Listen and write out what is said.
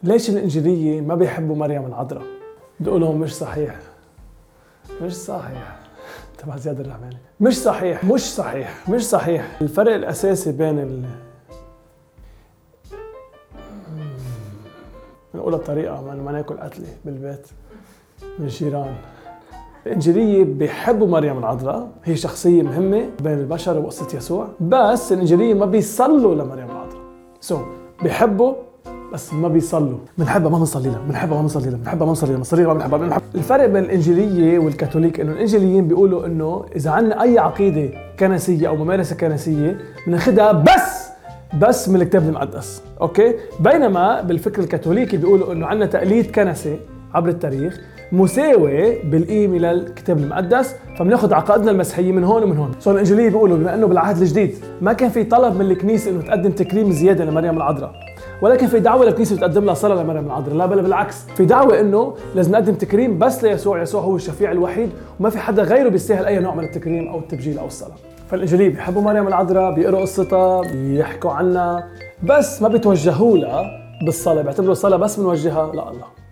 ليش الإنجيلية ما بيحبوا مريم العذراء؟ بدي أقول لهم مش صحيح. مش صحيح. تبع زياد الرحماني. مش صحيح. مش صحيح. مش صحيح. الفرق الأساسي بين نقولها بطريقة ما ناكل قتلة بالبيت من الجيران. الإنجيلية بيحبوا مريم العذراء، هي شخصية مهمة بين البشر وقصة يسوع، بس الإنجيلية ما بيصلوا لمريم العذراء. بيحبوا بس ما بيصلوا. بنحبها ما بنصلي لها، بنحبها ما بنصلي لها، بنحبها ما بنصلي لها، بنصلي لها ما بنحبها. الفرق بين الإنجيلية والكاثوليك إنه الإنجيليين بيقولوا إنه إذا عندنا أي عقيدة كنسية أو ممارسة كنسية بناخدها بس من الكتاب المقدس، أوكي؟ بينما بالفكر الكاثوليكي بيقولوا إنه عندنا تقليد كنسي عبر التاريخ مساوي بالقيمة للكتاب المقدس، فبناخذ عقائدنا المسيحية من هون ومن هون. الإنجيلية بيقولوا بما إنه بالعهد الجديد ما كان في طلب من الكنيسة إنه تقدم تكريم زيادة لمريم العذراء، ولكن في دعوة للكنيسة تقدم لها صلاة لمريم العذراء، لا بل بالعكس، في دعوة إنه لازم نقدم تكريم بس ليسوع، يسوع هو الشفيع الوحيد وما في حدا غيره بيستاهل أي نوع من التكريم أو التبجيل أو الصلاة. فالإنجيلية بيحبوا مريم العذراء، بيقروا قصتها، بيحكوا عنها، بس ما بيتوجهوا لها بالصلاة، بيعتبروا الصلاة بس منوجهة لله.